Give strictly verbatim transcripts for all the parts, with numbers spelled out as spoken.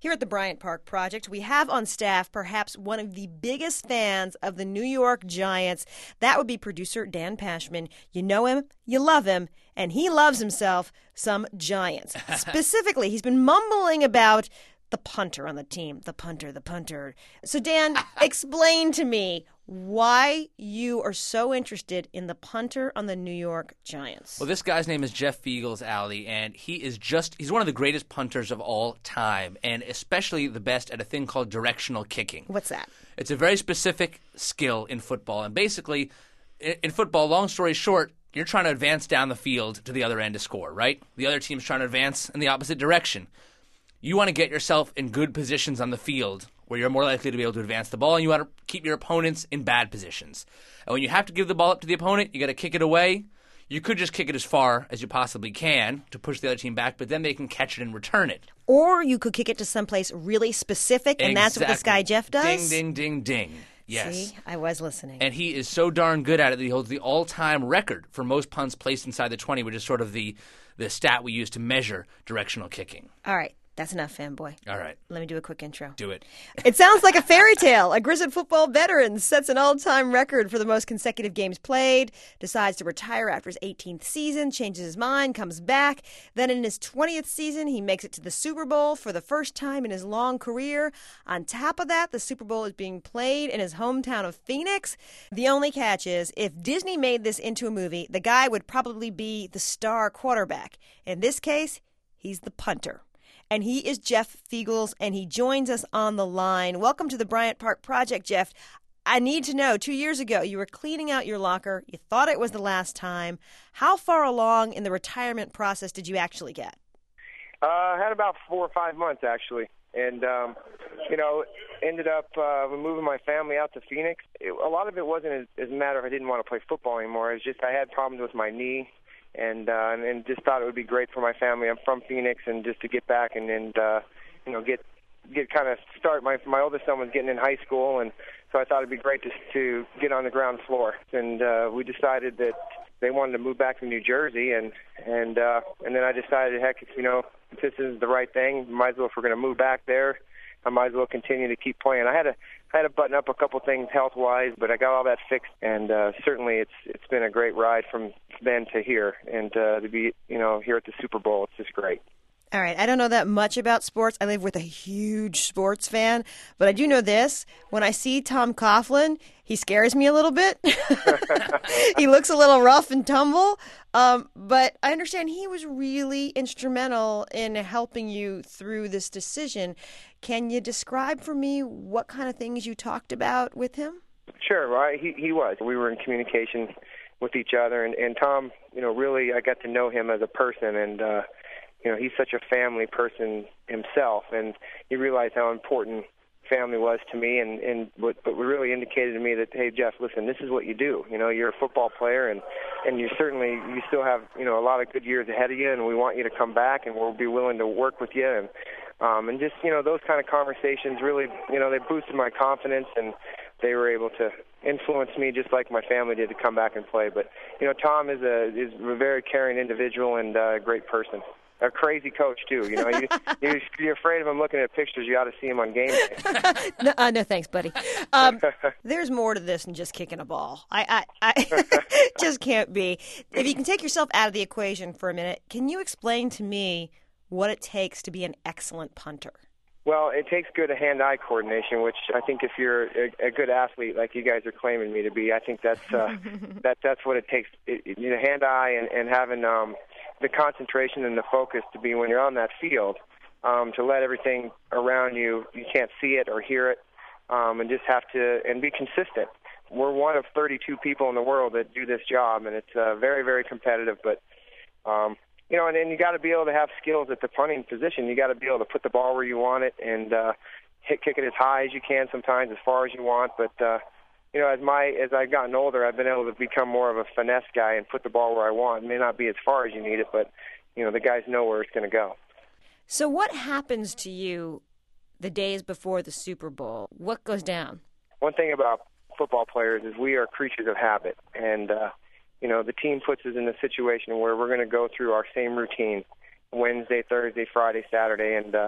Here at the Bryant Park Project, we have on staff perhaps one of the biggest fans of the New York Giants. That would be producer Dan Pashman. You know him, you love him, and he loves himself some Giants. Specifically, he's been mumbling about the punter on the team, the punter, the punter. So, Dan, explain to me why you are so interested in the punter on the New York Giants. Well, this guy's name is Jeff Feagles, Allie, and he is just, he's one of the greatest punters of all time, and especially the best at a thing called directional kicking. What's that? It's a very specific skill in football, and basically, in football, long story short, you're trying to advance down the field to the other end to score, right? The other team's trying to advance in the opposite direction. You want to get yourself in good positions on the field where you're more likely to be able to advance the ball, and you want to keep your opponents in bad positions. And when you have to give the ball up to the opponent, you got to kick it away. You could just kick it as far as you possibly can to push the other team back, but then they can catch it and return it. Or you could kick it to someplace really specific, and exactly. That's what this guy Jeff does? Ding, ding, ding, ding. Yes. See, I was listening. And he is so darn good at it that he holds the all-time record for most punts placed inside the twenty, which is sort of the, the stat we use to measure directional kicking. All right. That's enough, fanboy. All right. Let me do a quick intro. Do it. It sounds like a fairy tale. A grizzled football veteran sets an all-time record for the most consecutive games played, decides to retire after his eighteenth season, changes his mind, comes back. Then in his twentieth season, he makes it to the Super Bowl for the first time in his long career. On top of that, the Super Bowl is being played in his hometown of Phoenix. The only catch is, if Disney made this into a movie, the guy would probably be the star quarterback. In this case, he's the punter. And he is Jeff Feagles, and he joins us on the line. Welcome to the Bryant Park Project, Jeff. I need to know, two years ago, you were cleaning out your locker. You thought it was the last time. How far along in the retirement process did you actually get? Uh, I had about four or five months, actually. And, um, you know, ended up uh, moving my family out to Phoenix. It, a lot of it wasn't as, as a matter of I didn't want to play football anymore. It was just I had problems with my knee. And, uh, and and just thought it would be great for my family. I'm from Phoenix, and just to get back and, and uh, you know, get get kind of start. My my oldest son was getting in high school, and so I thought it'd be great to to get on the ground floor. And uh, we decided that they wanted to move back to New Jersey, and and uh, and then I decided, heck, if, you know, if this is the right thing, might as well, if we're going to move back there, I might as well continue to keep playing. I had to I had to button up a couple things health-wise, but I got all that fixed, and uh, certainly it's it's been a great ride from then to here, and uh, to be, you know, here at the Super Bowl, it's just great. All right, I don't know that much about sports. I live with a huge sports fan, but I do know this. When I see Tom Coughlin, he scares me a little bit. He looks a little rough and tumble, um, but I understand he was really instrumental in helping you through this decision. Can you describe for me what kind of things you talked about with him? Sure, right. He he was. We were in communication with each other, and, and Tom, you know, really, I got to know him as a person, and uh, you know, he's such a family person himself, and he realized how important family was to me, and and what, what really indicated to me that, hey, Jeff, listen, this is what you do. You know, you're a football player, and and you certainly you still have, you know, a lot of good years ahead of you, and we want you to come back, and we'll be willing to work with you, and um, and just, you know, those kind of conversations really, you know, they boosted my confidence, and they were able to influence me just like my family did to come back and play. But, you know, Tom is a is a very caring individual and a great person. A crazy coach, too. You know, you, you, you're afraid of him looking at pictures. You ought to see him on game day. no, uh, no, thanks, buddy. Um, there's more to this than just kicking a ball. I, I, I just can't be. If you can take yourself out of the equation for a minute, can you explain to me what it takes to be an excellent punter? Well, it takes good hand-eye coordination, which I think if you're a, a good athlete like you guys are claiming me to be, I think that's uh, that that's what it takes. It, it, you know, hand-eye and, and having um, the concentration and the focus to be when you're on that field, um, to let everything around you, you can't see it or hear it, um, and just have to and be consistent. We're one of thirty-two people in the world that do this job, and it's uh, very, very competitive, but um, you know, and then you got to be able to have skills at the punting position. You got to be able to put the ball where you want it and uh, hit, kick it as high as you can. Sometimes as far as you want. But uh, you know, as my as I've gotten older, I've been able to become more of a finesse guy and put the ball where I want. It may not be as far as you need it, but you know, the guys know where it's going to go. So, what happens to you the days before the Super Bowl? What goes down? One thing about football players is we are creatures of habit, and uh, you know, the team puts us in a situation where we're going to go through our same routine Wednesday, Thursday, Friday, Saturday, and uh,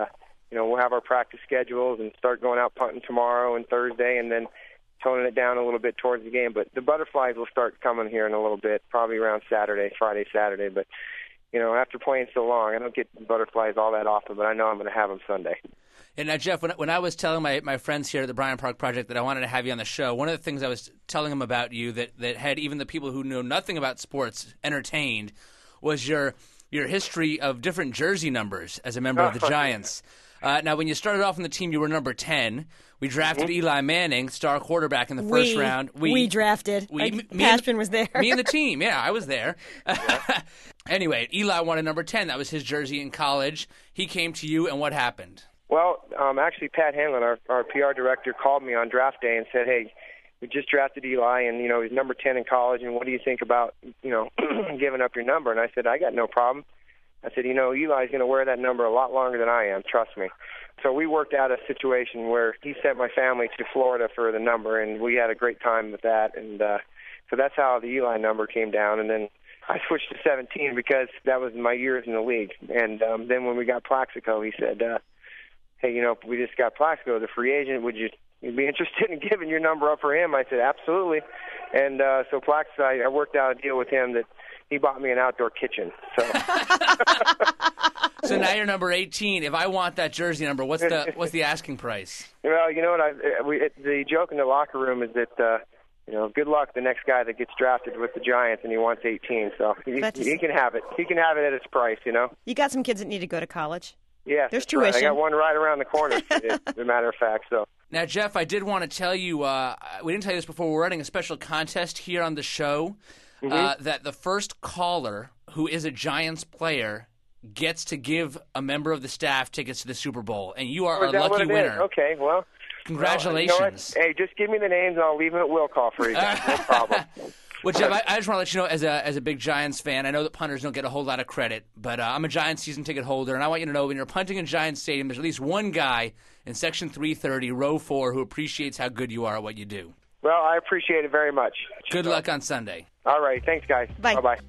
you know, we'll have our practice schedules and start going out punting tomorrow and Thursday, and then toning it down a little bit towards the game. But the butterflies will start coming here in a little bit, probably around Saturday, Friday, Saturday. But, you know, after playing so long, I don't get butterflies all that often, but I know I'm going to have them Sunday. And now, Jeff, when, when I was telling my, my friends here at the Bryant Park Project that I wanted to have you on the show, one of the things I was telling them about you that, that had even the people who know nothing about sports entertained was your your history of different jersey numbers as a member of the Giants. Uh, now, when you started off on the team, you were number ten. We drafted mm-hmm. Eli Manning, star quarterback, in the first we, round. We, we drafted. We, me, Pashman and, was there. Me and the team. Yeah, I was there. Anyway, Eli wanted number ten. That was his jersey in college. He came to you, and what happened? Well, um, actually, Pat Hanlon, our, our P R director, called me on draft day and said, hey, we just drafted Eli, and, you know, he's number ten in college, and what do you think about, you know, giving up your number? And I said, I got no problem. I said, you know, Eli's going to wear that number a lot longer than I am, trust me. So we worked out a situation where he sent my family to Florida for the number, and we had a great time with that. And uh, so that's how the Eli number came down. And then I switched to seventeen because that was my years in the league. And um, then when we got Plaxico, he said, uh, hey, you know, we just got Plaxico, the free agent. Would you you'd be interested in giving your number up for him? I said, absolutely. And uh, so Plaxico, I, I worked out a deal with him that he bought me an outdoor kitchen. So So now you're number eighteen. If I want that jersey number, what's the what's the asking price? Well, you know what? I, we, it, the joke in the locker room is that, uh, you know, good luck the next guy that gets drafted with the Giants and he wants eighteen. So he, just, he can have it. He can have it at its price, you know? You got some kids that need to go to college. Yeah, there's tuition. Right. I got one right around the corner, as a matter of fact. So now, Jeff, I did want to tell you, uh, we didn't tell you this before, we're running a special contest here on the show mm-hmm. uh, that the first caller who is a Giants player gets to give a member of the staff tickets to the Super Bowl, and you are oh, our lucky winner. Is? Okay, well, congratulations. Well, you know hey, just give me the names, and I'll leave them at will call for you. No problem. Well, Jeff, I, I just want to let you know, as a as a big Giants fan, I know that punters don't get a whole lot of credit, but uh, I'm a Giants season ticket holder, and I want you to know when you're punting in Giants Stadium, there's at least one guy in Section three thirty, Row four, who appreciates how good you are at what you do. Well, I appreciate it very much. Good so. luck on Sunday. All right. Thanks, guys. Bye. Bye-bye.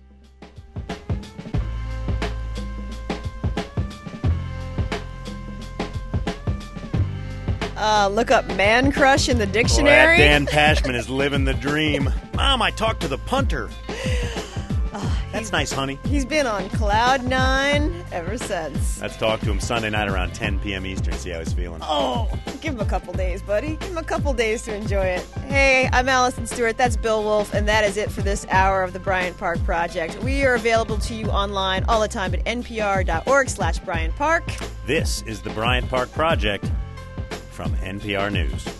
Uh, look up man crush in the dictionary. Boy, that Dan Pashman is living the dream. Mom, I talked to the punter. Uh, That's nice, honey. He's been on cloud nine ever since. Let's talk to him Sunday night around ten p.m. Eastern, see how he's feeling. Oh, give him a couple days, buddy. Give him a couple days to enjoy it. Hey, I'm Allison Stewart. That's Bill Wolf, and that is it for this hour of the Bryant Park Project. We are available to you online all the time at npr.org slash Bryant Park. This is the Bryant Park Project from N P R News.